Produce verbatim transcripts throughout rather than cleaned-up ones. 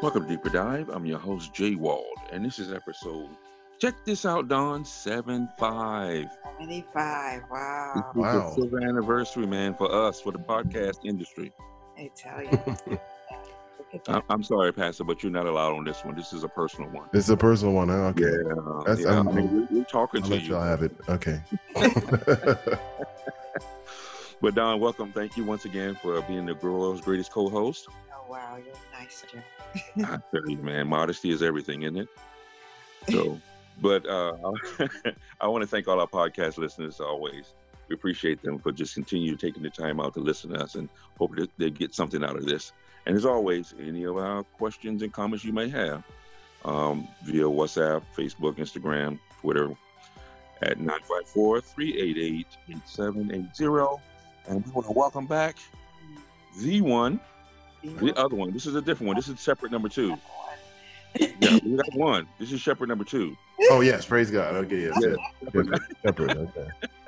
Welcome to Deeper Dive. I'm your host, Jay Wald, and this is episode, check this out, Don, seven five. seventy-five. This Wow. is the Wow. silver anniversary, man, for us, for the podcast industry. I tell you. Look at I- that. I'm sorry, Pastor, but you're not allowed on this one. This is a personal one. This is a personal one, huh? Okay. Yeah, That's- yeah. I'm- I mean, we- we're talking I'll to let you. y'all have it. Okay. But Don, welcome. Thank you once again for being the world's greatest co-host. Oh, wow. You're nice, Jim. I tell you, man, modesty is everything, isn't it? So, but uh, I want to thank all our podcast listeners always. We appreciate them for just continue taking the time out to listen to us and hope that they get something out of this. And as always, any of our questions and comments you may have um, via WhatsApp, Facebook, Instagram, Twitter at nine five four, three eight eight, eight seven eight zero. And we want to welcome back the one, the other one. This is a different one. This is separate number two. Yeah, we got one. This is Shepherd number two. Oh, yes. Praise God. Okay. Yes. Yeah. yes. Shepherd. Shepherd, okay.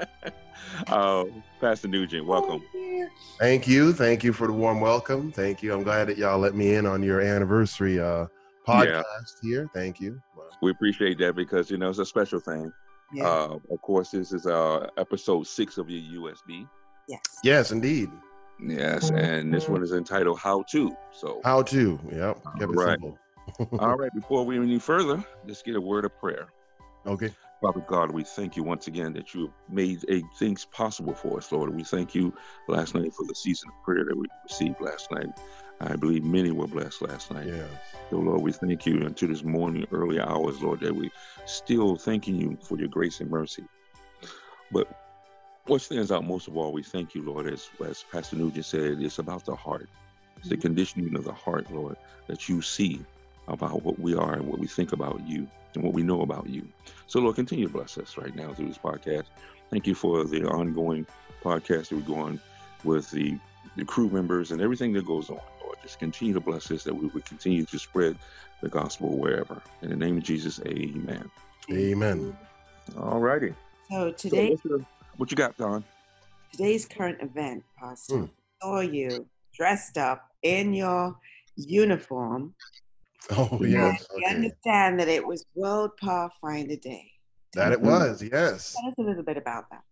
Uh, Pastor Nugent, welcome. Thank you. Thank you for the warm welcome. Thank you. I'm glad that y'all let me in on your anniversary uh, podcast here. Thank you. Wow. We appreciate that because, you know, it's a special thing. Yeah. Uh, of course, this is uh, episode six of your U S B. Yes. Yes, indeed. Yes, and this one is entitled How To. So, How to. Yep. Kept it Right. simple. all right, before we any further, let's get a word of prayer. Okay. Father God, we thank you once again that you have made a, things possible for us, Lord. We thank you last night for the season of prayer that we received last night. I believe many were blessed last night. Yes. So, Lord, we thank you until this morning, early hours, Lord, that we still thanking you for your grace and mercy. But what stands out most of all, we thank you, Lord, as, as Pastor Nugent said, it's about the heart. It's the conditioning of the heart, Lord, that you see about what we are and what we think about you and what we know about you. So, Lord, continue to bless us right now through this podcast. Thank you for the ongoing podcast that we go on with the, the crew members and everything that goes on, Lord. Just continue to bless us that we would continue to spread the gospel wherever. In the name of Jesus, amen. Amen. All righty. So So today, what's your- what you got, Don? today's current event, Pastor, Hmm. saw you dressed up in your uniform. Oh, Yeah. yes. You Okay. understand that it was World Pathfinder Day. That it was. Yes. Tell us a little bit about that.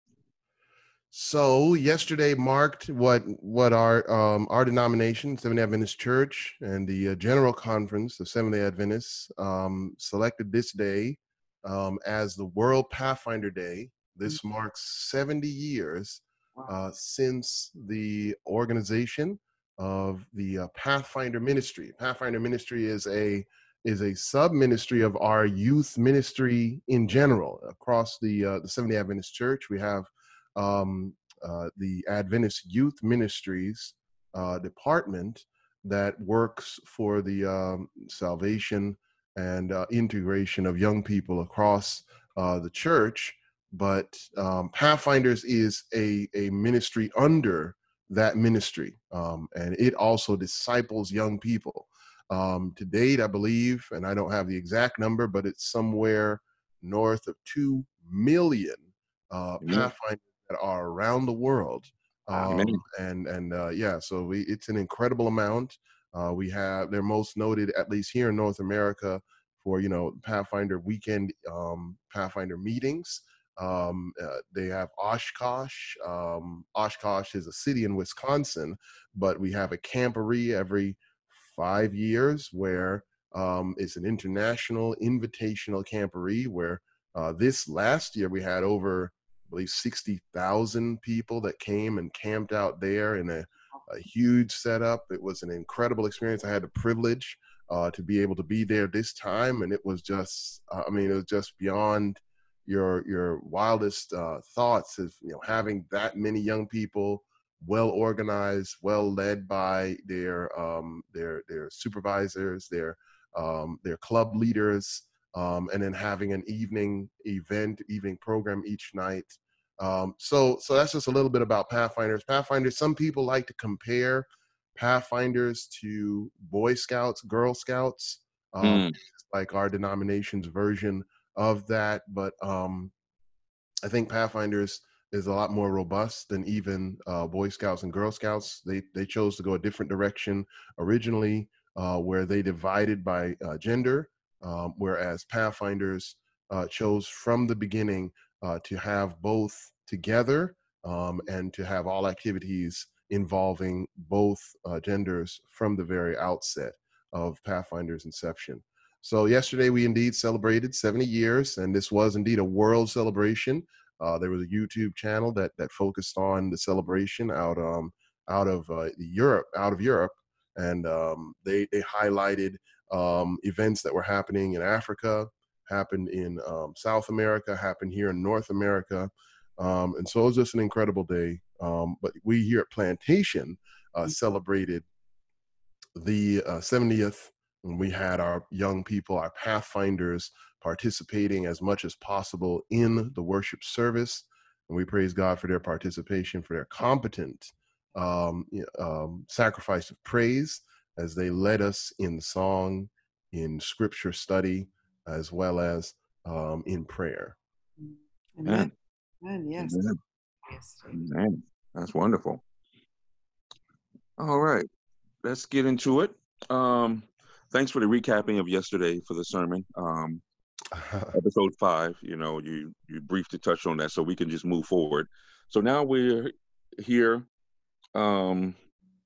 So yesterday marked what what our um, our denomination, Seventh-day Adventist Church, and the uh, General Conference, the Seventh-day Adventists, um, selected this day um, as the World Pathfinder Day. This marks seventy years Wow. uh, since the organization of the uh, Pathfinder Ministry. Pathfinder Ministry is a is a sub ministry of our youth ministry in general across the uh, the Seventh-day Adventist Church. We have um, uh, the Adventist Youth Ministries uh, department that works for the um, salvation and uh, integration of young people across uh, the church. But um, Pathfinders is a, a ministry under that ministry, um, and it also disciples young people. Um, to date, I believe, and I don't have the exact number, but it's somewhere north of two million uh, Amen. Pathfinders that are around the world. Um, Amen. and and uh, yeah, so we, it's an incredible amount. Uh, we have, they're most noted, at least here in North America, for, you know, Pathfinder weekend um, Pathfinder meetings. Um, uh, they have Oshkosh. Um, Oshkosh is a city in Wisconsin, but we have a camporee every five years where um, it's an international invitational camporee where uh, this last year we had over, I believe, sixty thousand people that came and camped out there in a, a huge setup. It was an incredible experience. I had the privilege uh, to be able to be there this time, and it was just, uh, I mean, it was just beyond your your wildest uh, thoughts of, you know, having that many young people, well organized, well led by their um, their their supervisors, their um, their club leaders, um, and then having an evening event, evening program each night. Um, so so that's just a little bit about Pathfinders. Pathfinders. Some people like to compare Pathfinders to Boy Scouts, Girl Scouts, um, Mm. like our denomination's version of that, but um, I think Pathfinders is a lot more robust than even uh, Boy Scouts and Girl Scouts. They they chose to go a different direction originally uh, where they divided by uh, gender, um, whereas Pathfinders uh, chose from the beginning uh, to have both together um, and to have all activities involving both uh, genders from the very outset of Pathfinder's inception. So yesterday we indeed celebrated seventy years, and this was indeed a world celebration. Uh, there was a YouTube channel that that focused on the celebration out um, out of uh, Europe, out of Europe, and um, they they highlighted um, events that were happening in Africa, happened in um, South America, happened here in North America, um, and so it was just an incredible day. Um, but we here at Plantation uh, celebrated the uh, seventieth, when we had our young people, our Pathfinders, participating as much as possible in the worship service. And we praise God for their participation, for their competent um, um, sacrifice of praise as they led us in song, in scripture study, as well as um, in prayer. Amen. Amen. Yes. Amen. Yes. Amen. That's wonderful. All right, let's get into it. Um, thanks for the recapping of yesterday for the sermon. Um, episode five, you know, you you briefly touched on that, so we can just move forward. So now we're here, um,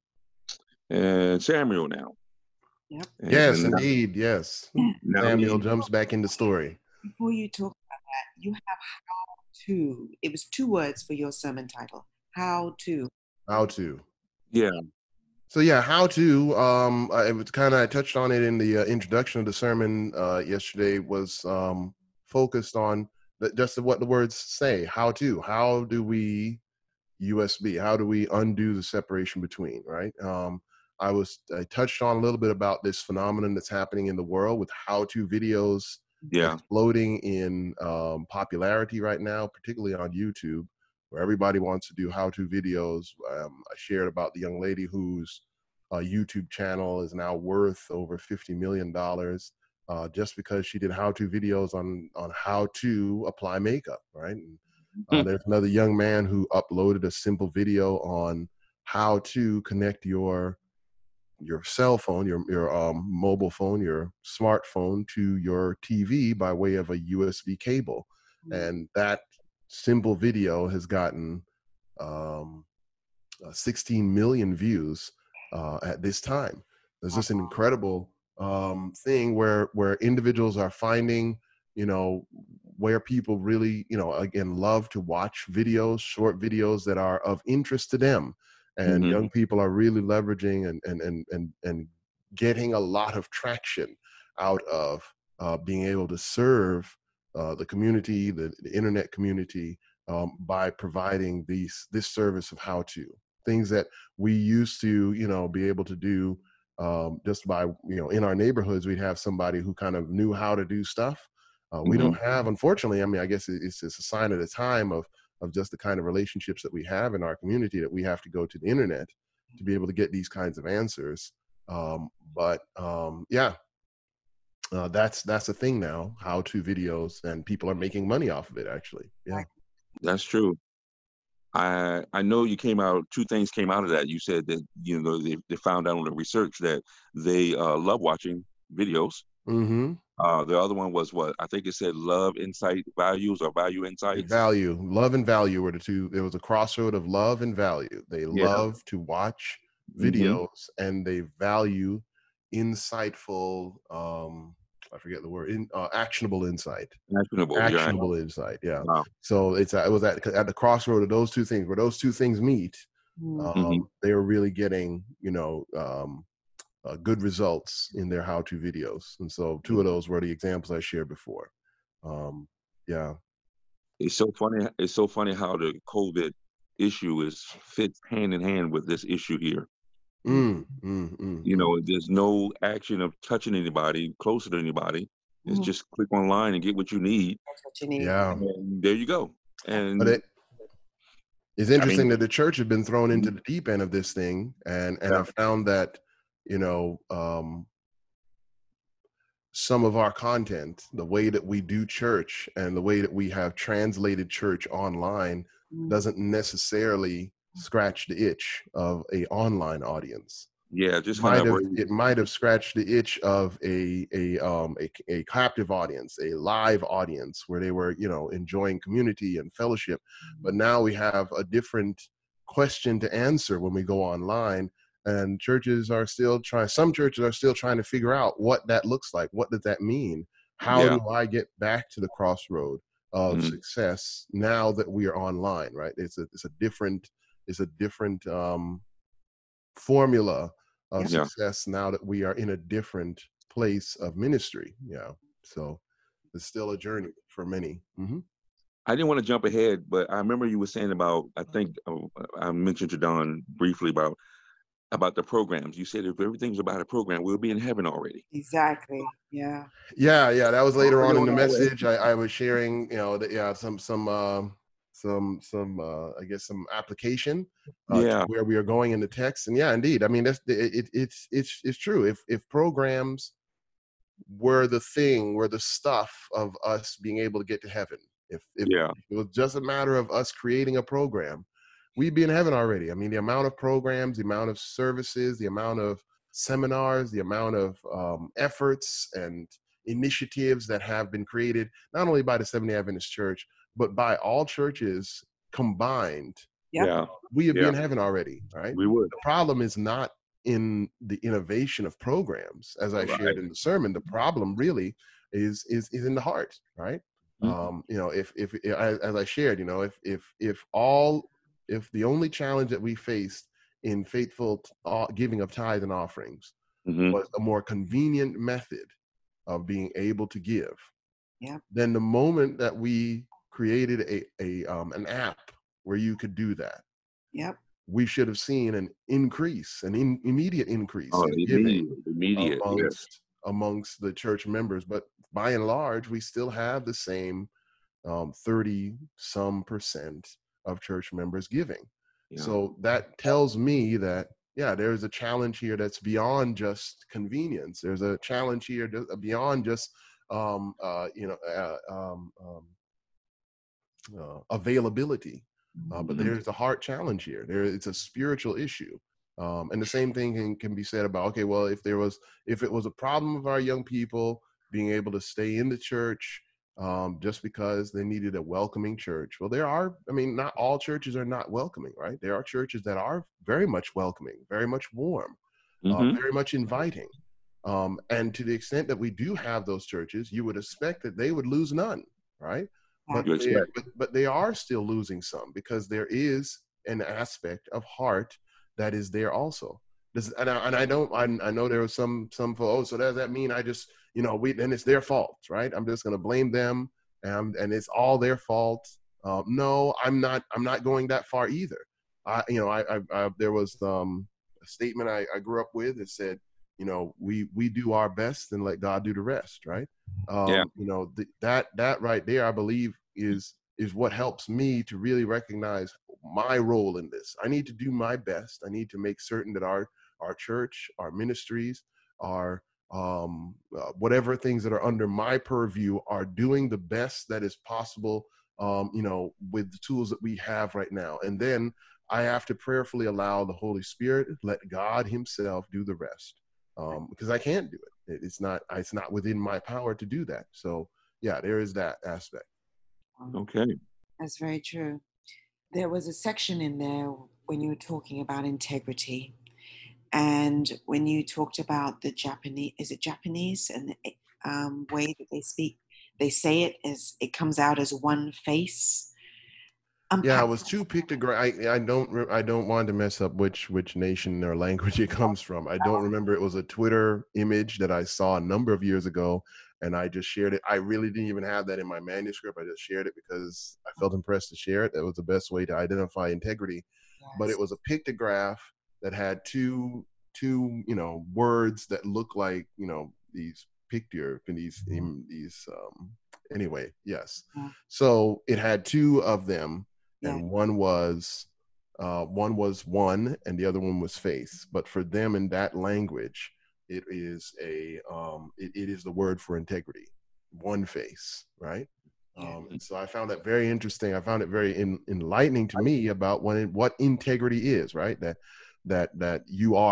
and Samuel now. Yep. And, Yes, and indeed. Yes. now Samuel he- jumps back in the story. Before you talk about that, you have how to. It was two words for your sermon title. How to. How to. Yeah. So yeah, how to. Um, I was kind of I touched on it in the uh, introduction of the sermon uh, yesterday. Was um, focused on the, just what the words say. How to. How do we U S B? How do we undo the separation between? Right. Um, I was I touched on a little bit about this phenomenon that's happening in the world with how-to videos Yeah. exploding in um, popularity right now, particularly on YouTube, where everybody wants to do how-to videos. Um, I shared about the young lady whose uh, YouTube channel is now worth over fifty million dollars uh, just because she did how-to videos on on how to apply makeup, right? And, uh, there's another young man who uploaded a simple video on how to connect your your cell phone, your your um, mobile phone, your smartphone to your T V by way of a U S B cable, and that simple video has gotten um, uh, sixteen million views uh, at this time. There's just an incredible um, thing where where individuals are finding, you know, where people really, you know, again, love to watch videos, short videos that are of interest to them. And Mhm. young people are really leveraging and and and and and getting a lot of traction out of uh, being able to serve uh, the community, the, the internet community, um, by providing these this service of how to things that we used to, you know, be able to do um, just by, you know, in our neighborhoods, we'd have somebody who kind of knew how to do stuff. Uh, we Mhm. don't have, unfortunately. I mean, I guess it's, it's a sign of the time of of just the kind of relationships that we have in our community that we have to go to the internet to be able to get these kinds of answers. Um, but um, yeah, uh, that's that's a thing now. How-to videos, and people are making money off of it. Actually, yeah. That's true. I I know you came out. Two things came out of that. You said that, you know, they, they found out on the research that they uh, love watching videos. Mm-hmm. Uh, the other one was what I think it said: love, insight, values, or value insights. Value, love and value were the two. There was a crossroad of love and value. They Yeah. love to watch Mhm. videos, and they value insightful. Um, I forget the word. In, uh, actionable insight. Actionable. You're right. Actionable insight. Yeah. Wow. So it's uh, it was at at the crossroad of those two things. Where those two things meet, um, Mhm. they are really getting, you know, um, uh, good results in their how-to videos. And so two of those were the examples I shared before. Um, yeah. It's so funny. It's so funny how the COVID issue is fits hand in hand with this issue here. Mm, mm, mm, You mm. know, there's no action of touching anybody closer to anybody. It's Mhm. just click online and get what you need, That's what you need. Yeah. and there you go. And But it, it's I interesting mean, that the church had been thrown into the deep end of this thing, and and Yeah. I found that, you know, um, some of our content, the way that we do church and the way that we have translated church online, Mm. doesn't necessarily scratch the itch of a online audience. Yeah, just kind Might of have raise. it might have scratched the itch of a a um a, a captive audience, a live audience where they were, you know, enjoying community and fellowship. But now we have a different question to answer when we go online, and churches are still trying. Some churches are still trying to figure out what that looks like. What does that mean? How Yeah. do I get back to the crossroad of Mhm. success now that we are online? Right? It's a it's a different it's a different um formula of Yep. Yeah. success now that we are in a different place of ministry. Yeah. So it's still a journey for many. Hmm. I didn't want to jump ahead, but I remember you were saying about, I think uh, I mentioned to Don briefly about about the programs. You said if everything's about a program, we'll be in heaven already. Exactly. Yeah. Yeah, yeah. That was later Already on in on the our way. message. I, I was sharing, you know, that yeah, some some um some some uh, I guess some application uh, to Yeah. where we are going in the text. And yeah, indeed. I mean, that's it, it, it's it's it's true. If if programs were the thing, were the stuff of us being able to get to heaven. If if Yeah. it was just a matter of us creating a program, we'd be in heaven already. I mean, the amount of programs, the amount of services, the amount of seminars, the amount of um, efforts and initiatives that have been created, not only by the Seventh-day Adventist Church, but by all churches combined, Yep. Yeah. we would be Yeah. in heaven already. Right. We would. The problem is not in the innovation of programs, as I shared Right. in the sermon. The problem really is is is in the heart, right? Mhm. Um, you know, if if as, as I shared, you know, if if if all if the only challenge that we faced in faithful uh, giving of tithe and offerings Mhm. was a more convenient method of being able to give, Yep. then the moment that we created a a um, an app where you could do that, Yep. we should have seen an increase, an in, immediate increase Oh, in giving immediate. Immediate. Yes. amongst amongst the church members. But by and large, we still have the same um, thirty some percent of church members giving. Yeah. So that tells me that, yeah, there's a challenge here that's beyond just convenience. There's a challenge here that- beyond just um, uh, you know uh, um, um, uh, availability. Uh, but Mhm. there's a heart challenge here. There, it's a spiritual issue. Um, and the same thing can, can be said about, okay, well, if there was, if it was a problem of our young people being able to stay in the church um, just because they needed a welcoming church. Well, there are, I mean, not all churches are not welcoming, right? There are churches that are very much welcoming, very much warm, uh, Mhm. very much inviting. Um, and to the extent that we do have those churches, you would expect that they would lose none, right? But You they, expect. but, but they are still losing some because there is an aspect of heart that is there also. Does, and, I, and I don't, I, I know there was some, some, oh, so does that mean I just, you know, we, then it's their fault, right? I'm just going to blame them and, and it's all their fault. Um, no, I'm not, I'm not going that far either. I, you know, I, I, I there was um, a statement I, I grew up with that said, you know, we, we do our best and let God do the rest, right? Yeah. Um, you know, th- that, that right there, I believe is, is what helps me to really recognize my role in this. I need to do my best. I need to make certain that our, our church, our ministries, our um, uh, whatever things that are under my purview are doing the best that is possible, um, you know, with the tools that we have right now. And then I have to prayerfully allow the Holy Spirit, let God himself do the rest. Um, because I can't do it. It's not, it's not within my power to do that. So yeah, there is that aspect. Okay. That's very true. There was a section in there when you were talking about integrity, and when you talked about the Japanese, is it Japanese, and the um, way that they speak, they say it as it comes out as one face. Yeah, Unpack. it was two pictogram. I, I don't re- I don't want to mess up which which nation or language it comes from. I don't remember. It was a Twitter image that I saw a number of years ago, and I just shared it. I really didn't even have that in my manuscript. I just shared it because I felt impressed to share it. That was the best way to identify integrity. But Yes. it was a pictograph that had two two you know words that look like you know these picture these in these um anyway yes. Yeah. So it had two of them, Yeah. and one was uh, one was one, and the other one was face. But for them in that language, it is a um, it, it is the word for integrity, one face, right? Yeah. Um, and so I found that very interesting. I found it very in, enlightening to me about when it, what integrity is, right? That that that you are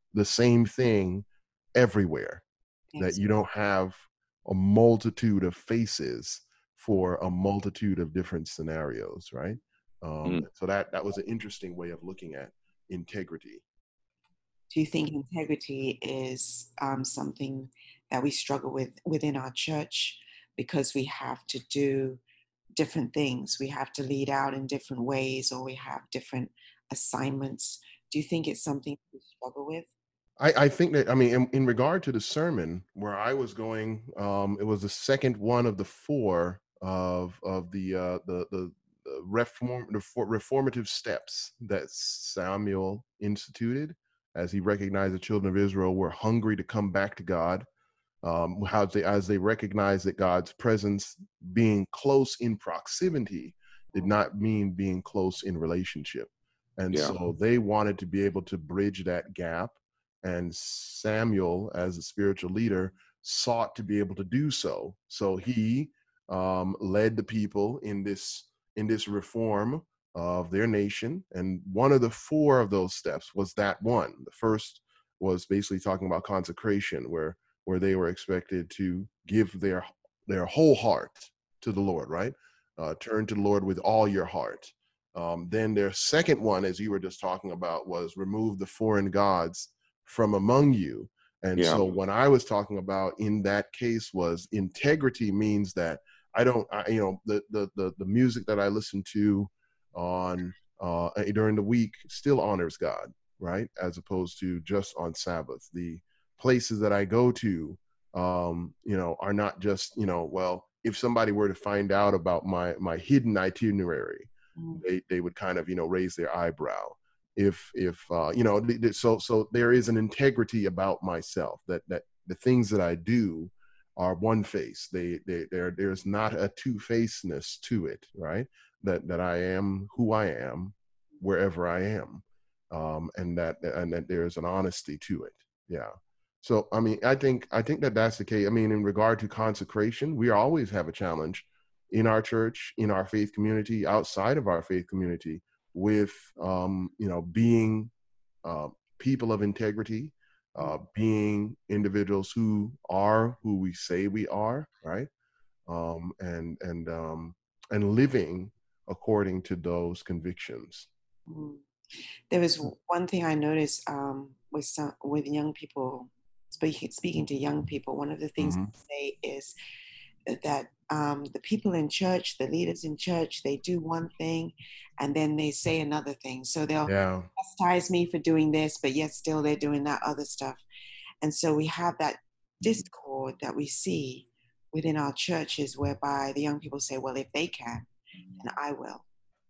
the same thing everywhere, that Yes. you don't have a multitude of faces for a multitude of different scenarios, right? Um, Mm. so that that was an interesting way of looking at integrity. Do you think integrity is um, something that we struggle with within our church because we have to do different things? We have to lead out in different ways, or we have different assignments. Do you think it's something we struggle with? I, I think that, I mean, in, in regard to the sermon where I was going, um, it was the second one of the four of of the uh, the the the reform the for- reformative steps that Samuel instituted as he recognized the children of Israel were hungry to come back to God. Um, how they as they recognized that God's presence, being close in proximity, did not mean being close in relationship, and Yeah. so they wanted to be able to bridge that gap, and Samuel, as a spiritual leader, sought to be able to do so. So he um, led the people in this in this reform of their nation, and one of the four of those steps was that one. The first was basically talking about consecration, where where they were expected to give their their whole heart to the Lord, right? Uh, turn to the Lord with all your heart. Um, then their second one, as you were just talking about, was remove the foreign gods from among you. And Yeah. so when I was talking about in that case was integrity means that I don't, I, you know, the, the the the music that I listen to on uh, during the week still honors God, right? As opposed to just on Sabbath. The places that I go to, um, you know, are not just, you know, well, if somebody were to find out about my my hidden itinerary, Mm. they they would kind of, you know, raise their eyebrow. If if uh, you know, th- th- so so there is an integrity about myself that that the things that I do are one face. They they there there's not a two-facedness to it, right? That that I am who I am wherever I am, um, and that and that there's an honesty to it. Yeah. So, I mean, I think I think that that's the case. I mean, in regard to consecration, we always have a challenge in our church, in our faith community, outside of our faith community, with um, you know, being uh, people of integrity, uh, being individuals who are who we say we are, right? Um, and and um, and living according to those convictions. Mm. There was w- one thing I noticed um, with some with young people, speaking speaking to young people. One of the things Hmm. they say is that um, the people in church, the leaders in church, they do one thing, and then they say another thing. So they'll Yeah. chastise me for doing this, but yet still they're doing that other stuff. And so we have that discord that we see within our churches, whereby the young people say, "Well, if they can, then I will."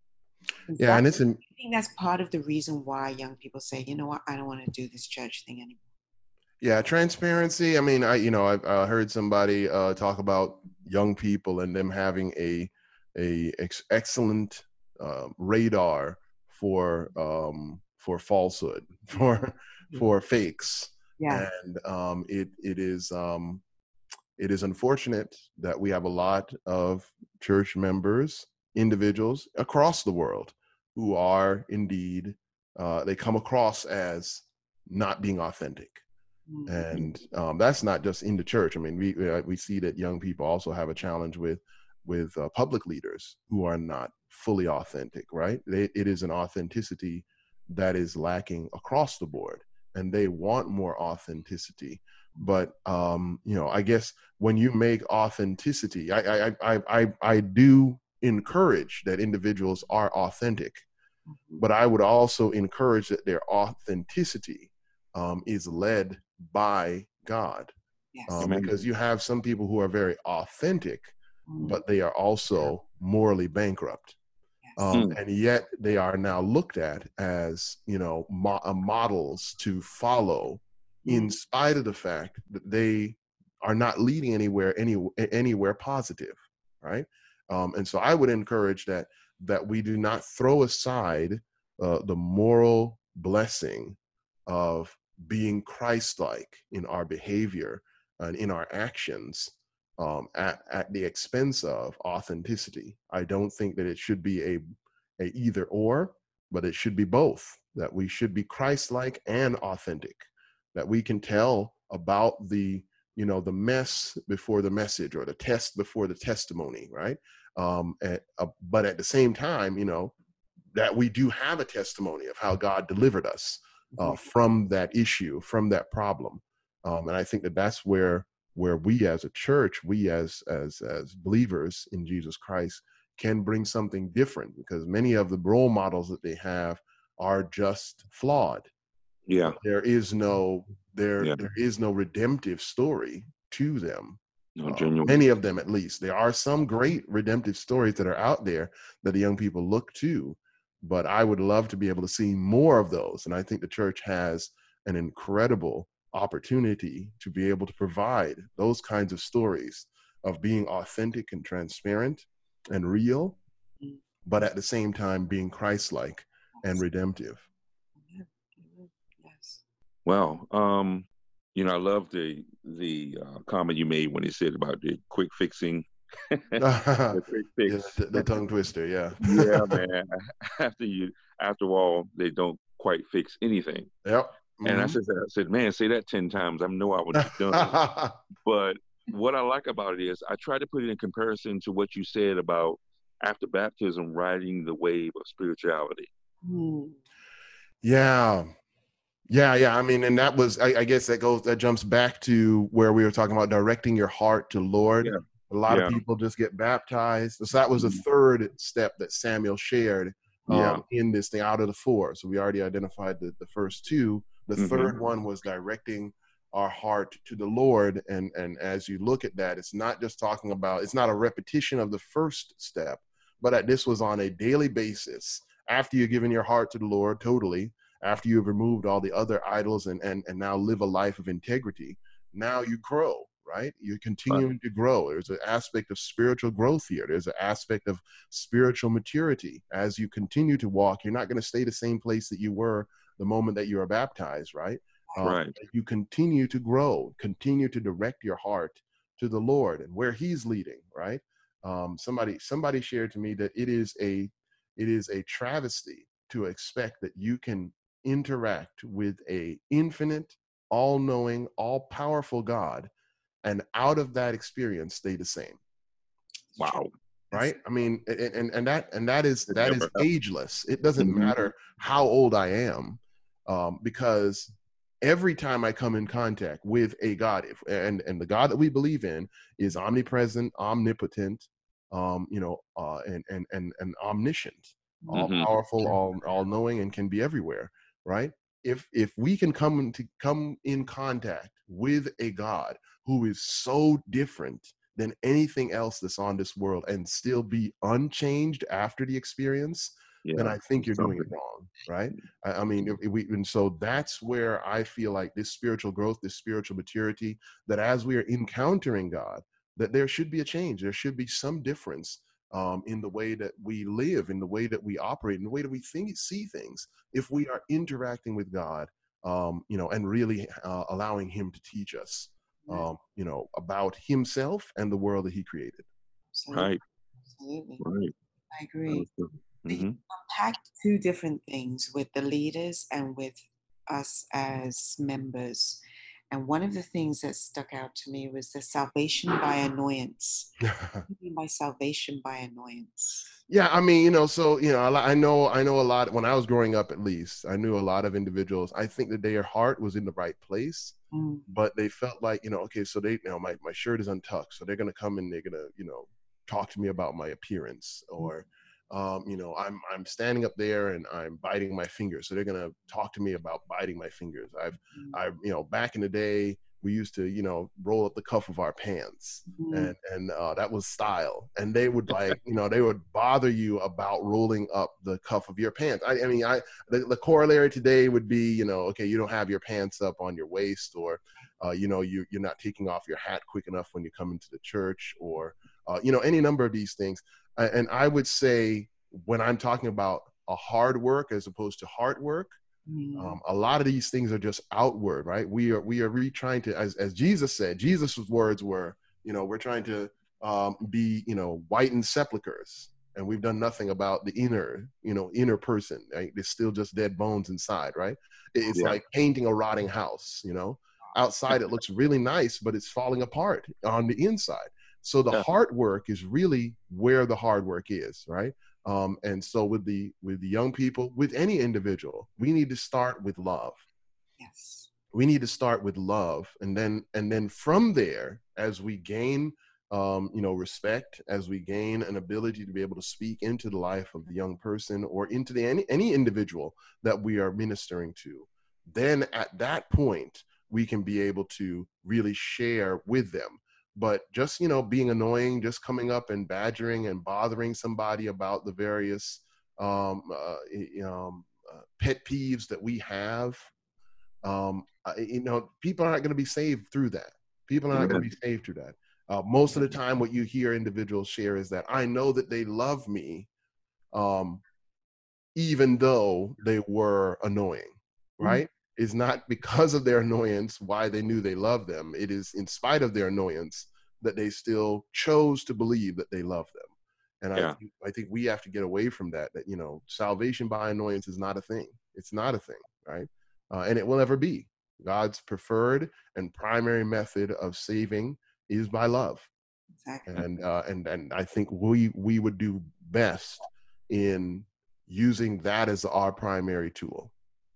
Is Yeah, that, and it's in I think that's part of the reason why young people say, you know what, I don't want to do this church thing anymore. Yeah, transparency. I mean, I you know I've uh, heard somebody uh, talk about young people and them having a a ex- excellent uh, radar for um, for falsehood, for for fakes, Yeah. and um, it it is um, it is unfortunate that we have a lot of church members, individuals across the world who are indeed uh, they come across as not being authentic, Mm. and um, that's not just in the church. I mean, we uh, we see that young people also have a challenge with with uh, public leaders who are not fully authentic. Right? They, it is an authenticity that is lacking across the board, and they want more authenticity. But um, you know, I guess when you make authenticity, I I I I, I do encourage that individuals are authentic, Mhm. but I would also encourage that their authenticity um, is led by God, Yes. um, Amen. because you have some people who are very authentic, Mm. but they are also morally bankrupt, Yes. um, Mm. and yet they are now looked at as, you know, mo- uh, models to follow, in Mm. spite of the fact that they are not leading anywhere any anywhere positive, right? Um, and so I would encourage that that we do not throw aside uh, the moral blessing of being Christ-like in our behavior and in our actions, um, at, at the expense of authenticity. I don't think that it should be a, a either or, but it should be both, that we should be Christ-like and authentic. that we can tell about the, you know, the mess before the message, or the test before the testimony, right? Um, and, uh, but at the same time, you know, that we do have a testimony of how God delivered us uh, from that issue, from that problem. Um, and I think that that's where where we as a church, we as as as believers in Jesus Christ, can bring something different, because many of the role models that they have are just flawed. Yeah. There is no there Yeah. there is no redemptive story to them. No, Uh, genuine. many of them, at least. There are some great redemptive stories that are out there that the young people look to, but I would love to be able to see more of those. And I think the church has an incredible opportunity to be able to provide those kinds of stories of being authentic and transparent and real, but at the same time being Christ-like and redemptive. Yes. Well, um, you know, I love the the uh, comment you made when you said about the quick fixing. The quick Yeah, fix. the, the tongue twister, yeah. Yeah, man. After you, after all, they don't quite fix anything. Yep. And I Mhm. said, I said, man, say that ten times. I know I would be done. But what I like about it is I try to put it in comparison to what you said about after baptism, riding the wave of spirituality. Mm. Yeah. Yeah, yeah. I mean, and that was, I, I guess that goes, that jumps back to where we were talking about directing your heart to Lord. Yeah. A lot Yeah. of people just get baptized. So that was the Mhm. third step that Samuel shared um, Yeah. in this thing out of the four. So we already identified the, the first two. The Mhm. third one was directing our heart to the Lord. And, and as you look at that, it's not just talking about, it's not a repetition of the first step, but that this was on a daily basis. After you've given your heart to the Lord totally, after you've removed all the other idols and, and, and now live a life of integrity, now you grow, right? You're continuing to grow. There's an aspect of spiritual growth here. There's an aspect of spiritual maturity. As you continue to walk, you're not going to stay the same place that you were the moment that you are baptized, right? Um, Right. you continue to grow, continue to direct your heart to the Lord and where He's leading, right? Um, somebody somebody shared to me that it is a it is a travesty to expect that you can interact with a infinite, all-knowing, all-powerful God, and out of that experience stay the same. Wow. Right? I mean, and and, and that and that is It that never is happened. ageless. It doesn't Mhm. matter how old I am, um, because every time I come in contact with a God, if, and and the God that we believe in is omnipresent, omnipotent, um, you know, uh, and and and and omniscient, all Mhm. powerful, all all knowing, and can be everywhere. Right? If if we can come into come in contact with a God who is so different than anything else that's on this world and still be unchanged after the experience, then Yeah. I think you're doing it Something. wrong, right? I, I mean, if, if we, and so that's where I feel like this spiritual growth, this spiritual maturity, that as we are encountering God, that there should be a change. There should be some difference um, in the way that we live, in the way that we operate, in the way that we think, see things, if we are interacting with God, um, you know, and really uh, allowing Him to teach us. Um, you know, about Himself and the world that He created. Absolutely. Right. Absolutely. Right. I agree. Mm-hmm. You unpacked two different things with the leaders and with us as members. And one of the things that stuck out to me was the salvation by annoyance. What do you mean by salvation by annoyance? Yeah, I mean, you know, so you know, I, I know, I know a lot. When I was growing up, at least, I knew a lot of individuals. I think that their heart was in the right place, Mm. but they felt like, you know, okay, so they, you know, my my shirt is untucked, so they're gonna come and they're gonna, you know, talk to me about my appearance, or, um, you know, I'm I'm standing up there and I'm biting my fingers, so they're gonna talk to me about biting my fingers. I've, I, you know, back in the day, we used to, you know, roll up the cuff of our pants. Mm. And and uh, that was style. And they would like, you know, they would bother you about rolling up the cuff of your pants. I, I mean, I the, the corollary today would be, you know, okay, you don't have your pants up on your waist, or, uh, you know, you you're not taking off your hat quick enough when you come into the church, or, uh, you know, any number of these things. And I would say when I'm talking about a hard work as opposed to heart work, Um, a lot of these things are just outward, right? We are we are really trying to, as as Jesus said, Jesus's words were, you know, we're trying to um, be, you know, whiten sepulchers and we've done nothing about the inner, you know, inner person. Right? There's still just dead bones inside, right? It's Yeah. like painting a rotting house, you know. Outside it looks really nice, but it's falling apart on the inside. So the Yeah. hard work is really where the hard work is, right? Um, and so with the with the young people, with any individual, we need to start with love. Yes. We need to start with love, and then and then from there, as we gain um, you know, respect, as we gain an ability to be able to speak into the life of the young person or into the any, any individual that we are ministering to, then at that point we can be able to really share with them. But just, you know, being annoying, just coming up and badgering and bothering somebody about the various um, uh, um, uh, pet peeves that we have, um, uh, you know, people aren't going to be saved through that. People aren't going to be saved through that. Uh, most of the time, what you hear individuals share is that I know that they love me, um, even though they were annoying, right? Mm-hmm. It's not because of their annoyance why they knew they loved them. It is in spite of their annoyance that they still chose to believe that they love them. And yeah. I, think, I think we have to get away from that, that, you know, salvation by annoyance is not a thing. It's not a thing, right? Uh, and it will never be. God's preferred and primary method of saving is by love. Exactly. And uh, and and I think we we would do best in using that as our primary tool.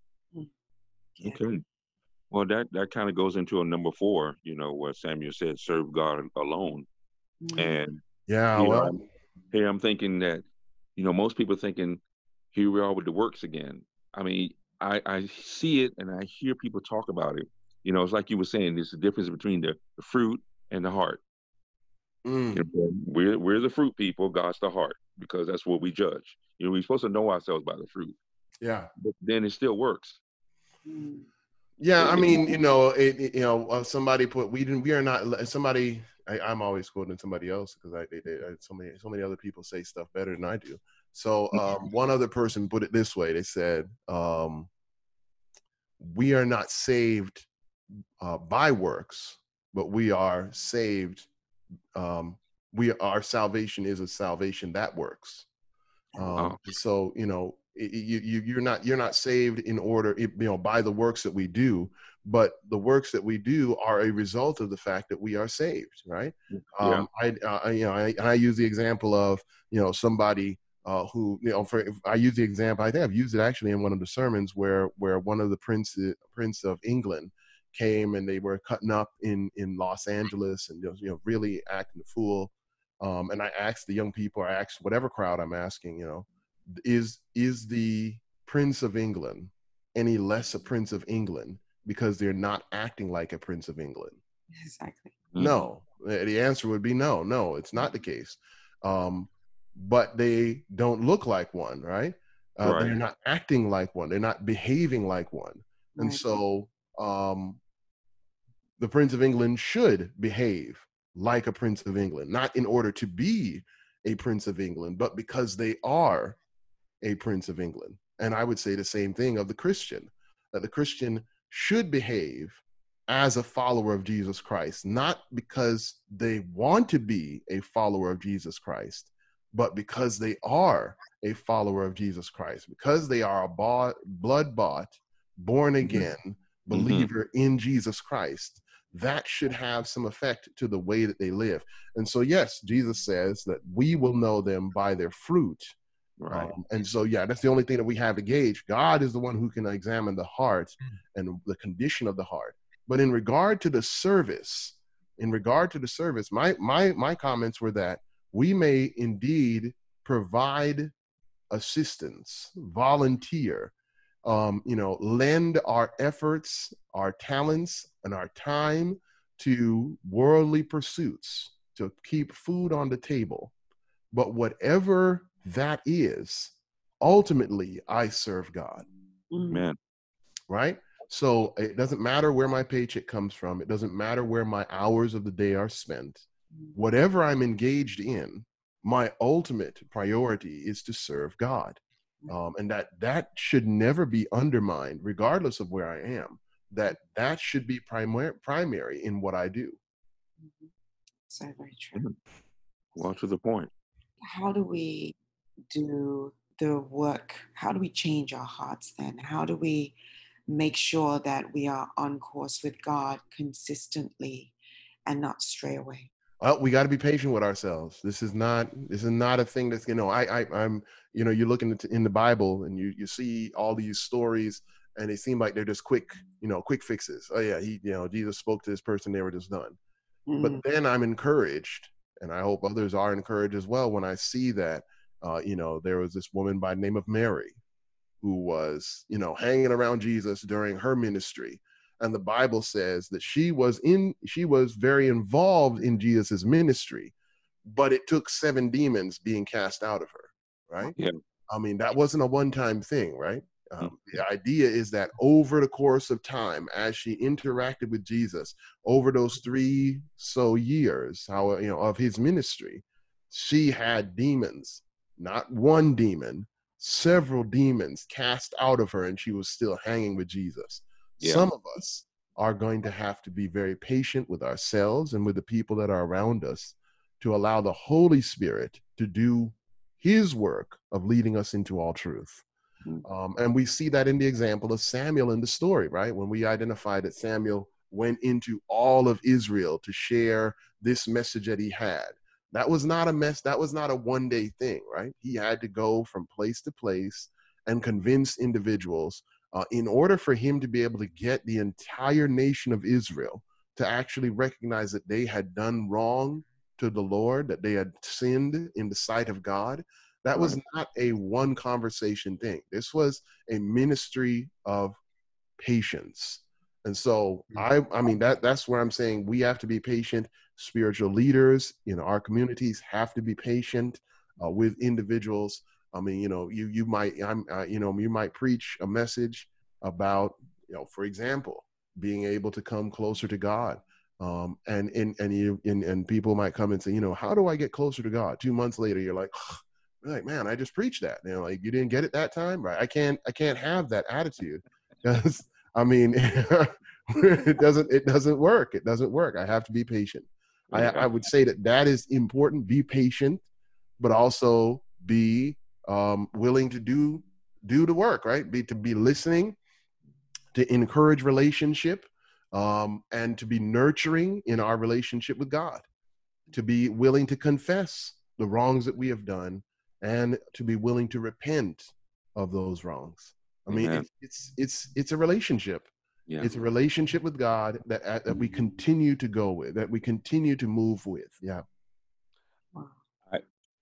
Yeah. Okay. Well, that, that kind of goes into a number four, you know, where Samuel said, serve God alone. Mm-hmm. And, yeah, you well, know, hey, I'm thinking that, you know, most people thinking, here we are with the works again. I mean, I, I see it and I hear people talk about it. You know, it's like you were saying, there's a difference between the, the fruit and the heart. Mm. You know, we're, we're the fruit people, God's the heart, because that's what we judge. You know, we're supposed to know ourselves by the fruit. Yeah. But then it still works. Mm. Yeah, I mean, you know, it, it, you know, uh, somebody put we didn't we are not somebody. I, I'm always quoting somebody else because I they, they, so many so many other people say stuff better than I do. So um, one other person put it this way. They said, um, "We are not saved uh, by works, but we are saved. Um, we our salvation is a salvation that works." Um, oh. So you know. You, you you're not you're not saved in order, you know, by the works that we do, but the works that we do are a result of the fact that we are saved, right? Yeah. Um, I, uh, you know, I, I use the example of, you know, somebody uh, who, you know, for I use the example. I think I've used it actually in one of the sermons where where one of the prince prince of England came and they were cutting up in in Los Angeles and, you know, really acting a fool. Um, and I asked the young people, I asked whatever crowd I'm asking, you know. Is is the Prince of England any less a Prince of England because they're not acting like a Prince of England? Exactly. No. The answer would be no. No, it's not the case. Um, but they don't look like one, right? Uh, right. They're not acting like one. They're not behaving like one. Right. And so um, the Prince of England should behave like a Prince of England, not in order to be a Prince of England, but because they are a Prince of England. And I would say the same thing of the Christian, that the Christian should behave as a follower of Jesus Christ, not because they want to be a follower of Jesus Christ, but because they are a follower of Jesus Christ, because they are a bought, blood-bought, born again mm-hmm. believer in Jesus Christ. That should have some effect to the way that they live. And so, yes, Jesus says that we will know them by their fruit. Right. Um, and so, yeah, that's the only thing that we have to gauge. God is the one who can examine the heart and the condition of the heart. But in regard to the service, in regard to the service, my my my comments were that we may indeed provide assistance, volunteer, um, you know, lend our efforts, our talents, and our time to worldly pursuits to keep food on the table. But whatever that is, ultimately, I serve God. Amen. Right? So it doesn't matter where my paycheck comes from. It doesn't matter where my hours of the day are spent. Whatever I'm engaged in, my ultimate priority is to serve God. Um, and that that should never be undermined, regardless of where I am. That that should be primary primary in what I do. So very true. Well, to the point. How do we do the work? How do we change our hearts then? How do we make sure that we are on course with God consistently and not stray away? Well, we got to be patient with ourselves. This is not this is not a thing that's, you know, I, I I'm you know, you look in the, in the Bible and you you see all these stories and they seem like they're just quick, you know, quick fixes. Oh yeah, he, you know, Jesus spoke to this person, they were just done. But Mm, then I'm encouraged, and I hope others are encouraged as well when I see that, uh, you know, there was this woman by the name of Mary who was, you know, hanging around Jesus during her ministry. And the Bible says that she was in, she was very involved in Jesus's ministry, but it took seven demons being cast out of her, right? Yeah. I mean, that wasn't a one-time thing, right? Mm. Um, the idea is that over the course of time, as she interacted with Jesus over those three so years, how, you know, of his ministry, she had demons, not one demon, several demons cast out of her, and she was still hanging with Jesus. Yeah. Some of us are going to have to be very patient with ourselves and with the people that are around us to allow the Holy Spirit to do his work of leading us into all truth. Mm. Um, and we see that in the example of Samuel in the story, right? When we identify that Samuel went into all of Israel to share this message that he had. That was not a mess. That was not a one day thing, right? He had to go from place to place and convince individuals uh, in order for him to be able to get the entire nation of Israel to actually recognize that they had done wrong to the Lord, that they had sinned in the sight of God. That was Right. not a one conversation thing. This was a ministry of patience. And so I I mean that that's where I'm saying we have to be patient. Spiritual leaders, you know, our communities have to be patient uh, with individuals. I mean, you know, you you might I'm uh, you know, you might preach a message about, you know, for example, being able to come closer to God. Um, and and and you and, and people might come and say, you know, how do I get closer to God? Two months later, you're like, you're like, man, I just preached that. You know, like you didn't get it that time, right? I can't I can't have that attitude because I mean, it doesn't it doesn't work. It doesn't work. I have to be patient. I Yeah. I would say that that is important. Be patient, but also be um, willing to do do the work. Right? Be to be listening, to encourage relationship, um, and to be nurturing in our relationship with God. To be willing to confess the wrongs that we have done, and to be willing to repent of those wrongs. I mean, Amen. it's it's it's it's a relationship. Yeah. It's a relationship with God that uh, that we continue to go with, that we continue to move with. Yeah. wow. I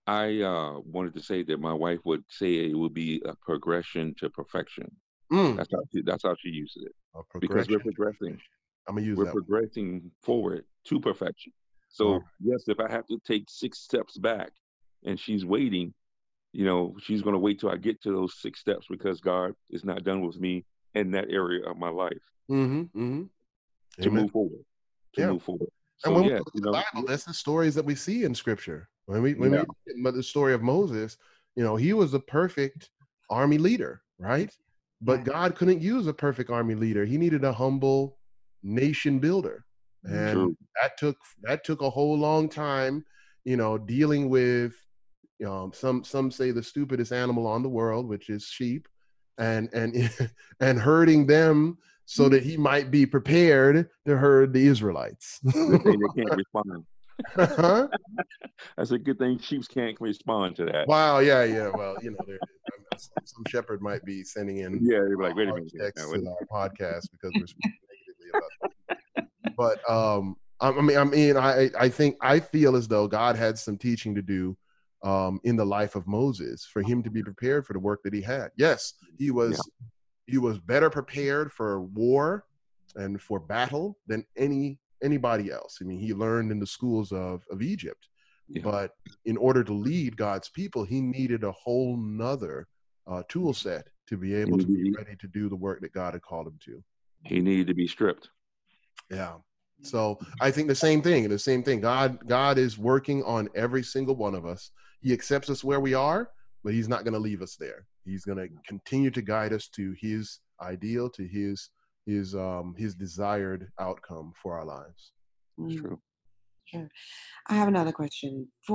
I uh, wanted to say that my wife would say it would be a progression to perfection. Mm. That's how she, that's how she uses it. A Because we're progression to progressing. perfection. I'm gonna use We're that one. progressing forward to perfection. All right. So yes, if I have to take six steps back and she's waiting, you know, she's going to wait till I get to those six steps because God is not done with me in that area of my life Mm-hmm. Mm-hmm. to Amen. move forward, to Yeah. move forward. And So when we yeah, look you at the know, Bible, that's the stories that we see in Scripture. When we when we yeah, look at the story of Moses, you know, he was a perfect army leader, right? But Yeah. God couldn't use a perfect army leader. He needed a humble nation builder, Mm, and true. that took that took a whole long time. You know, dealing with um, some some say the stupidest animal on the world, which is sheep, and and and herding them so that he might be prepared to herd the Israelites. Good thing they can't respond. Huh? That's a good thing. Sheep can't respond to that. Wow, yeah, yeah. Well, you know, there, um, some, some shepherd might be sending in Yeah, they'd be like, uh, wait a harsh minute. Now, texts wait to a our podcast because we're speaking negatively about them. But um, I, I mean, I mean, I I think I feel as though God had some teaching to do um, in the life of Moses for him to be prepared for the work that he had. Yes, he yeah, was he was better prepared for war and for battle than any anybody else. I mean, he learned in the schools of of Egypt, yeah. but in order to lead God's people, he needed a whole nother uh, tool set to be He able to needed, be he, ready to do the work that God had called him to. he needed to be stripped. Yeah. So I think the same thing. The same thing. God, God is working on every single one of us. He accepts us where we are, but he's not going to leave us there. He's going to continue to guide us to his ideal, to his his um his desired outcome for our lives. That's mm, true. sure. I have another question for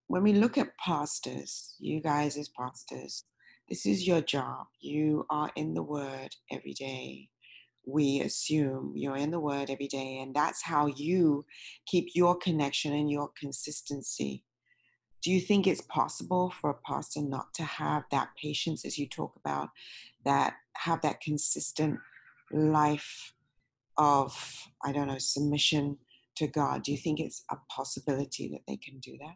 when we look at pastors, you guys as pastors, this is your job. You are in the Word every day. We assume you're in the Word every day, and that's how you keep your connection and your consistency. Do you think it's possible for a pastor not to have that patience, as you talk about, that have that consistent life of, I don't know, submission to God? Do you think it's a possibility that they can do that?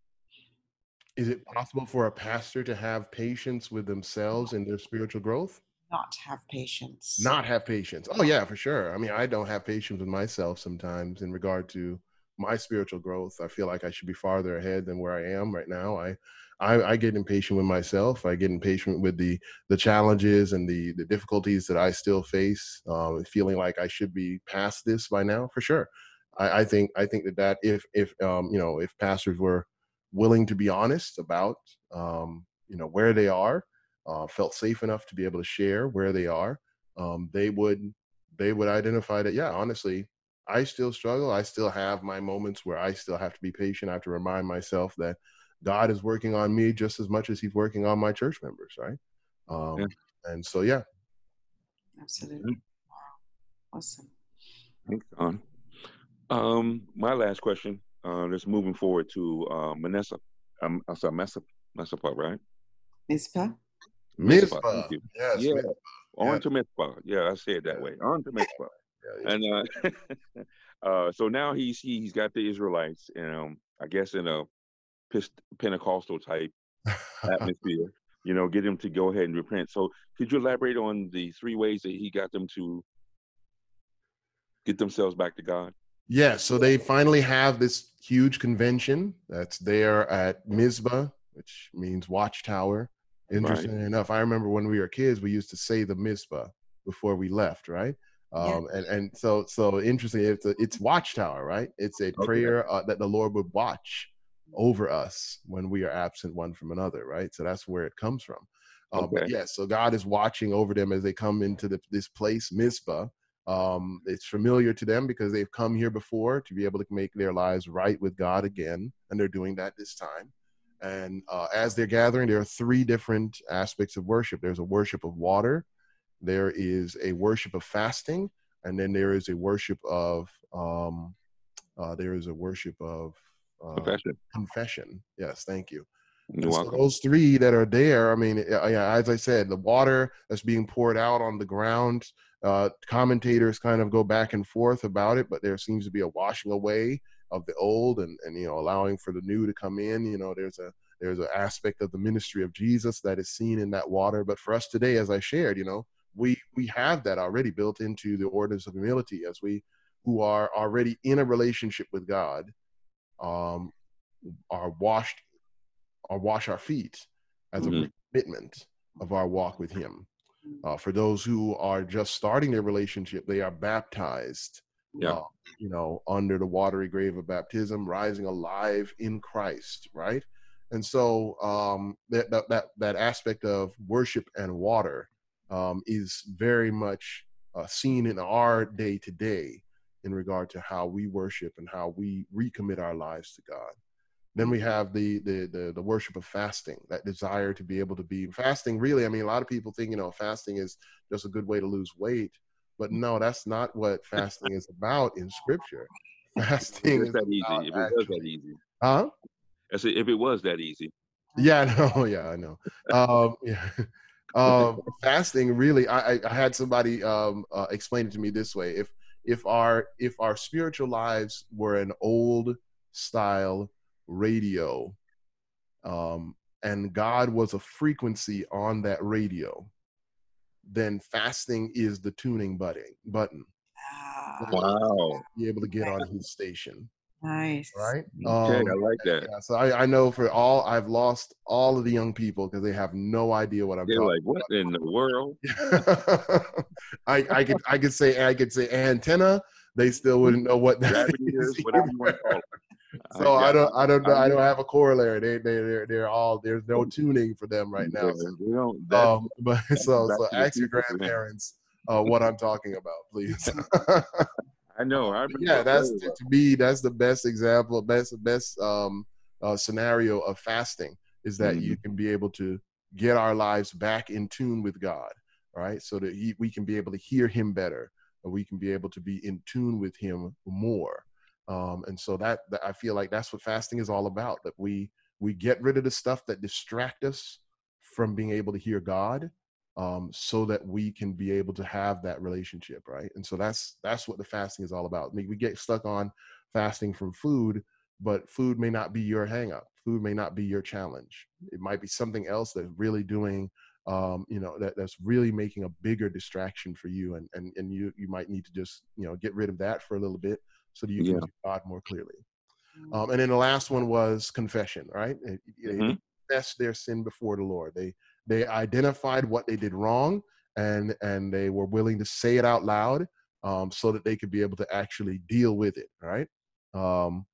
Is it possible for a pastor to have patience with themselves and their spiritual growth? Not have patience. Not have patience. Oh yeah, for sure. I mean, I don't have patience with myself sometimes in regard to my spiritual growth. I feel like I should be farther ahead than where I am right now. I I, I get impatient with myself. I get impatient with the the challenges and the the difficulties that I still face, um, feeling like I should be past this by now. For sure, I, I think I think that that if if um, you know, if pastors were willing to be honest about um, you know, where they are, uh, felt safe enough to be able to share where they are, um, they would they would identify that, yeah, honestly, I still struggle. I still have my moments where I still have to be patient. I have to remind myself that God is working on me just as much as He's working on my church members, right? Um, Yeah. and so, yeah. Absolutely. Wow. Awesome. Thanks, Don. Um, my last question. Uh, let's moving forward to uh, Manessa. Um, I saw Messa, Messapa, right? Mizpah? Mizpah. Thank Mizpah. you. Yes. Yeah. Mizpah. On Yeah. to Mizpah. Yeah, I say it that Yeah. way. On to Mizpah. Yeah, And uh, uh, so now he's he, he's got the Israelites, um, I guess in a Pentecostal type atmosphere. You know, get them to go ahead and repent. So could you elaborate on the three ways that he got them to get themselves back to God? Yeah, so they finally have this huge convention that's there at Mizpah, which means watchtower. Interesting Right. enough, I remember when we were kids, we used to say the Mizpah before we left, right? Yeah. Um, and and so so interesting. It's a, it's watchtower, right? It's a Okay. prayer uh, that the Lord would watch over us when we are absent one from another, right? So that's where it comes from. Uh, Okay. but yes, yeah, so God is watching over them as they come into the, this place, Mizpah. Um, it's familiar to them because they've come here before to be able to make their lives right with God again, and they're doing that this time. And uh, as they're gathering, there are three different aspects of worship. There's a worship of water, there is a worship of fasting, and then there is a worship of um, uh, there is a worship of uh, Confession. confession. Yes, thank you. You're And so welcome. those three that are there, I mean, yeah, as I said, the water that's being poured out on the ground, uh, commentators kind of go back and forth about it, but there seems to be a washing away of the old and, and, you know, allowing for the new to come in. You know, there's a, there's an aspect of the ministry of Jesus that is seen in that water. But for us today, as I shared, you know, we, we have that already built into the ordinance of humility as we, who are already in a relationship with God, um, are washed or wash our feet as Mhm. a commitment of our walk with Him. Uh, for those who are just starting their relationship, they are baptized, Yeah. uh, you know, under the watery grave of baptism, rising alive in Christ, right? And so um, that, that that that aspect of worship and water um, is very much uh, seen in our day to day in regard to how we worship and how we recommit our lives to God. Then we have the, the the the worship of fasting, that desire to be able to be fasting. Really, I mean, a lot of people think, you know, fasting is just a good way to lose weight, but no, that's not what fasting is about in Scripture. Fasting If it's is that about easy. If it was that actually, easy. huh? I said, if it was that easy. Yeah, I know. Yeah, I know. Um, yeah. Um, fasting really, I, I I had somebody um, uh, explain it to me this way: if if our if our spiritual lives were an old style radio, um, and God was a frequency on that radio, then fasting is the tuning button. Button. Ah, Wow. Be able to get on His station, nice. right? Okay, Um, I like that. yeah. So I, I know for all, I've lost all of the young people because they have no idea what I'm They're talking like, what in the world? about. I I could I could say I could say antenna. They still wouldn't know what that Gravity is is, whatever you want either. to call it. I So I got don't I don't I know I don't know. have a corollary. They they they're, they're all there's no tuning for them right now. Yeah, So, you know, that's, um, but that's so back so to the ask your future for him. grandparents uh, what I'm talking about, please. I know. I Um, remember yeah, that's very to, well. to me that's the best example, best best um, uh, scenario of fasting is that Mhm. you can be able to get our lives back in tune with God, right? So that he, we can be able to hear him better, or we can be able to be in tune with him more. Um, and so that, that I feel like that's what fasting is all about, that we we get rid of the stuff that distract us from being able to hear God, um, so that we can be able to have that relationship, right? And so that's that's what the fasting is all about. I mean, we get stuck on fasting from food, but food may not be your hang up. Food may not be your challenge. It might be something else that's really doing, um, you know, that, that's really making a bigger distraction for you. And, and, and you, you might need to just, you know, get rid of that for a little bit so that you can Yeah. hear God more clearly. Mm. Um, and then the last one was confession, right? They, they Mhm. confessed their sin before the Lord. They, they identified what they did wrong, and, and they were willing to say it out loud, um, so that they could be able to actually deal with it, right? Um,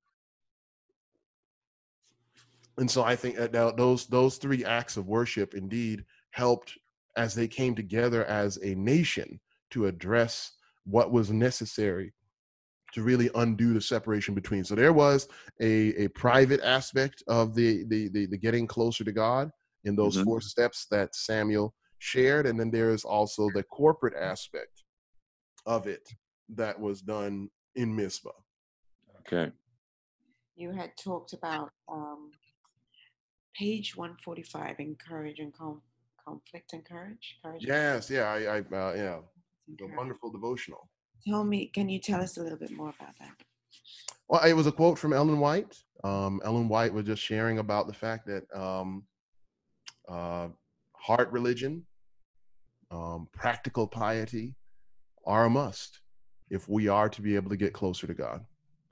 and so I think that now those those three acts of worship indeed helped as they came together as a nation to address what was necessary to really undo the separation between. So there was a, a private aspect of the, the the the getting closer to God in those Mhm. four steps that Samuel shared, and then there is also the corporate aspect of it that was done in Mizpah. Okay. You had talked about um, page one forty-five, encourage and com- conflict and courage. Courage and Yes, yeah, I, I uh, yeah, the encourage. wonderful devotional. Tell me, can you tell us a little bit more about that? Well, it was a quote from Ellen White. Um, Ellen White was just sharing about the fact that um, uh, heart religion, um, practical piety are a must if we are to be able to get closer to God.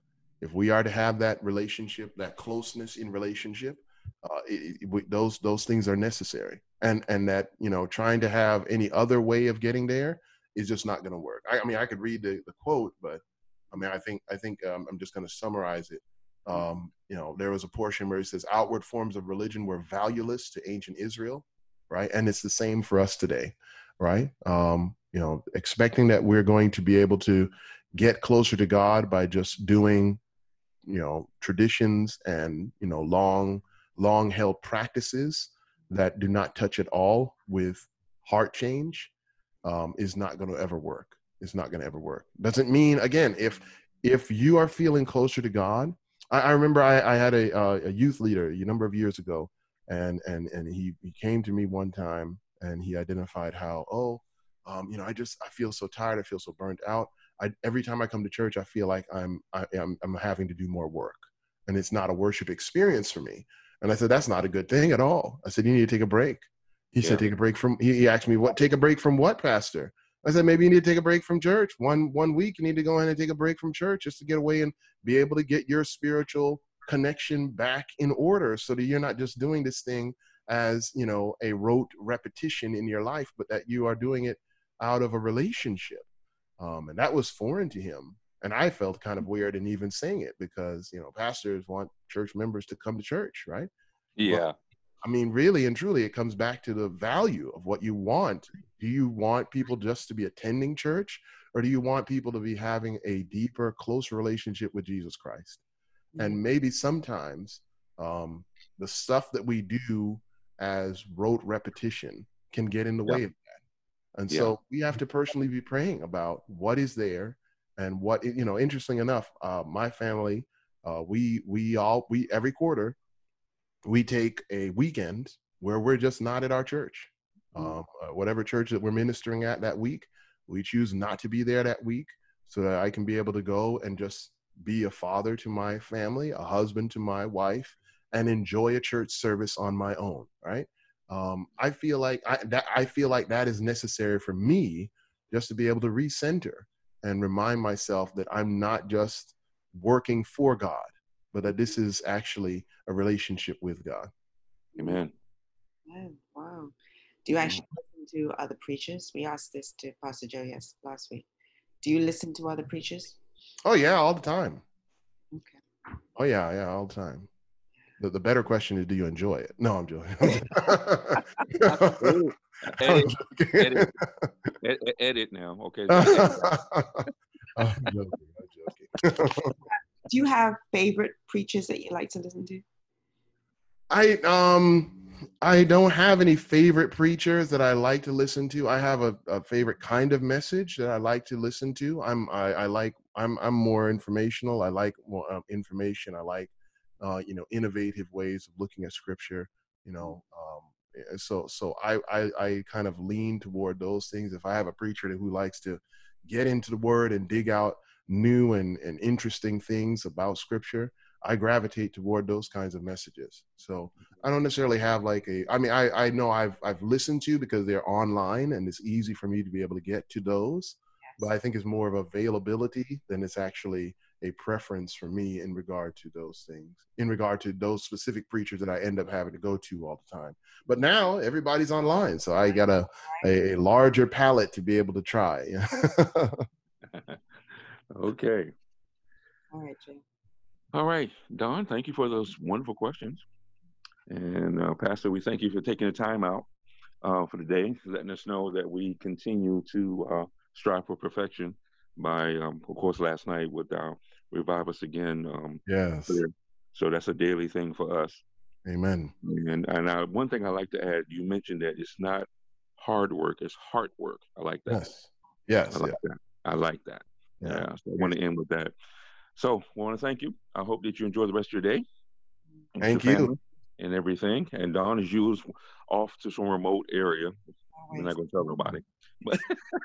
If we are to have that relationship, that closeness in relationship, uh, it, it, we, those those things are necessary. And and that, you know, trying to have any other way of getting there is just not going to work. I, I mean, I could read the, the quote, but I mean, I think I think um, I'm just going to summarize it. Um, you know, there was a portion where he says, "Outward forms of religion were valueless to ancient Israel," right? And it's the same for us today, right? Um, you know, expecting that we're going to be able to get closer to God by just doing, you know, traditions and, you know, long long held practices that do not touch at all with heart change, um, is not going to ever work. It's not going to ever work. Doesn't mean, again, if if you are feeling closer to God. I, I remember I, I had a, uh, a youth leader a number of years ago, and and and he, he came to me one time and he identified how, oh, um, you know, I just I feel so tired. I feel so burnt out. I, every time I come to church, I feel like I'm I, I'm I'm having to do more work, and it's not a worship experience for me. And I said, that's not a good thing at all. I said, you need to take a break. He Yeah. said, take a break from. He, he asked me, what? Take a break from what, Pastor? I said, maybe you need to take a break from church. One one week, you need to go in and take a break from church just to get away and be able to get your spiritual connection back in order, so that you're not just doing this thing as, you know, a rote repetition in your life, but that you are doing it out of a relationship. Um, and that was foreign to him. And I felt kind of weird in even saying it because, you know, pastors want church members to come to church, right? But Yeah. I mean, really and truly, it comes back to the value of what you want. Do you want people just to be attending church, or do you want people to be having a deeper, closer relationship with Jesus Christ? And maybe sometimes um, the stuff that we do as rote repetition can get in the Yeah. way of that. And Yeah. so we have to personally be praying about what is there and what, you know, interesting enough, uh, my family, uh, we, we all, we, every quarter, we take a weekend where we're just not at our church. Um, uh, whatever church that we're ministering at that week, we choose not to be there that week so that I can be able to go and just be a father to my family, a husband to my wife, and enjoy a church service on my own. Right. Um, I feel like I, that, I feel like that is necessary for me just to be able to recenter and remind myself that I'm not just working for God, but that this is actually a relationship with God. Amen. Oh, wow. Do you actually listen to other preachers? We asked this to Pastor Joe yes last week. Do you listen to other preachers? Oh yeah, all the time. Okay. Oh yeah, yeah, all the time. The, the better question is, do you enjoy it? No, I'm joking. I'm joking. I'm Edit, joking. edit, edit, edit now. Okay. Gotta edit that. I'm joking. I'm joking. Do you have favorite preachers that you like to listen to? I um I don't have any favorite preachers that I like to listen to. I have a, a favorite kind of message that I like to listen to. I'm I, I like I'm I'm more informational. I like more um, information. I like uh, you know, innovative ways of looking at scripture. You know, um, eh, so so I, I I kind of lean toward those things. If I have a preacher who likes to get into the Word and dig out new and and interesting things about scripture, I gravitate toward those kinds of messages. So I don't necessarily have like a, I mean, I, I know I've, I've listened to because they're online and it's easy for me to be able to get to those, but I think it's more of availability than it's actually a preference for me in regard to those things, in regard to those specific preachers that I end up having to go to all the time. But now everybody's online, so I got a, a, a larger palette to be able to try. Okay. All right, Jay. All right, Don, thank you for those wonderful questions. And uh, Pastor, we thank you for taking the time out uh, for the day, letting us know that we continue to uh, strive for perfection by, um, of course, last night with our Revive Us Again. Um, Yes. prayer. So that's a daily thing for us. Amen. And and I, one thing I like to add, you mentioned that it's not hard work, it's heart work. I like that. Yes. Yes. I like Yeah. that. I like that. Yeah. Yeah. So I want to end with that. So I want to thank you. I hope that you enjoy the rest of your day. Thank you. And everything. And Don is used off to some remote area. We're not going to tell nobody. But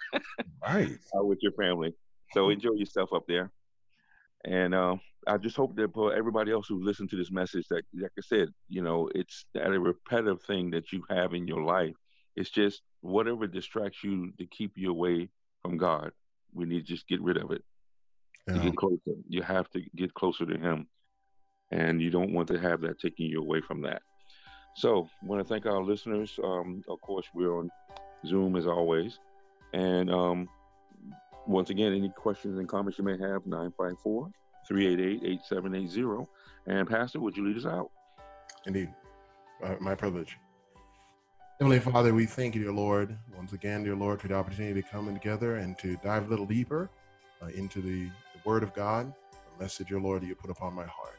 right. with your family. So enjoy yourself up there. And uh, I just hope that for everybody else who listened to this message, that, like I said, you know, it's that a repetitive thing that you have in your life. It's just whatever distracts you to keep you away from God. We need to just get rid of it. Yeah. To get closer. You have to get closer to Him. And you don't want to have that taking you away from that. So I want to thank our listeners. Um, of course, we're on Zoom as always. And um, once again, any questions and comments you may have, nine five four, three eight eight, eight seven eight zero. And Pastor, would you lead us out? Indeed. Uh, my privilege. Heavenly Father, we thank you, dear Lord, once again, dear Lord, for the opportunity to come in together and to dive a little deeper uh, into the, the Word of God, the message, dear Lord, that you put upon my heart.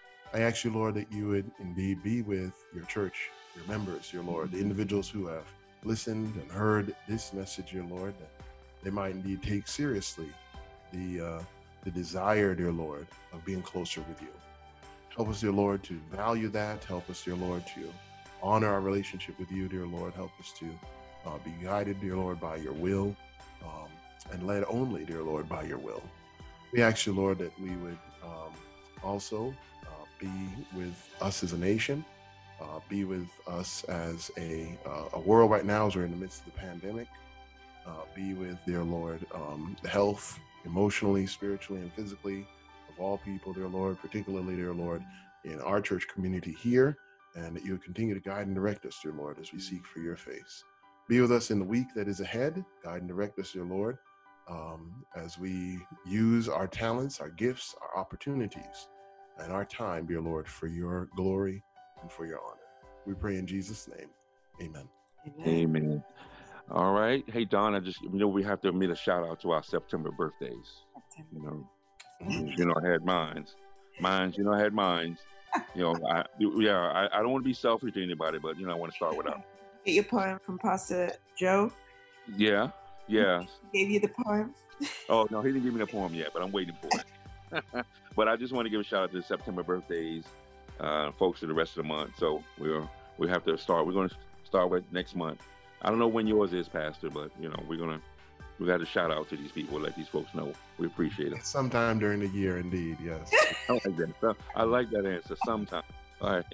I ask you, Lord, that you would indeed be with your church, your members, your Lord, the individuals who have listened and heard this message, your Lord, that they might indeed take seriously the uh, the desire, dear Lord, of being closer with you. Help us, dear Lord, to value that. Help us, dear Lord, to honor our relationship with you, dear Lord. Help us to uh, be guided, dear Lord, by your will, um, and led only, dear Lord, by your will. We ask you, Lord, that we would um, also be with us as a nation, uh, be with us as a, uh, a world right now as we're in the midst of the pandemic, uh, be with, dear Lord, um, the health, emotionally, spiritually, and physically of all people, dear Lord, particularly, dear Lord, in our church community here, and that you would continue to guide and direct us, dear Lord, as we seek for your face. Be with us in the week that is ahead, guide and direct us, dear Lord, um, as we use our talents, our gifts, our opportunities, and our time, dear Lord, for your glory and for your honor. We pray in Jesus' name. Amen. Amen. Amen. All right. Hey, Don, I just, you know, we have to admit a shout out to our September birthdays. You know, you know, I had mines. Mines, you know, I had mines. You know, I, yeah, I, I don't want to be selfish to anybody, but, you know, I want to start with that. Get your poem from Pastor Joe? Yeah, yeah. He gave you the poem? Oh, no, he didn't give me the poem yet, but I'm waiting for it. But I just want to give a shout out to the September birthdays, uh, folks, for the rest of the month. So we're we have to start. We're going to start with next month. I don't know when yours is, Pastor, but you know we're gonna we got to shout out to these people, let these folks know we appreciate them. Sometime during the year, indeed. Yes. I like that. I like that answer. Sometime. All right.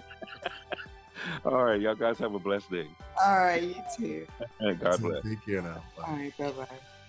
All right, y'all guys have a blessed day. All right, you too. And God bless. Take care now. Bye. All right, bye bye.